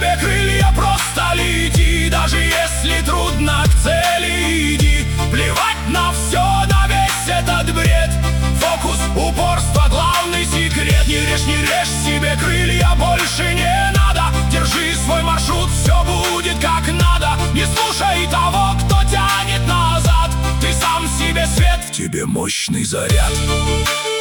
себе крылья, просто лети. Даже если трудно, к цели иди. Плевать на все, на весь этот бред. Фокус, упорство, главный секрет. Не режь себе крылья, больше не надо. Держи свой маршрут, все будет как надо. Не слушай того, кто тянет назад. Ты сам себе свет, в тебе мощный заряд.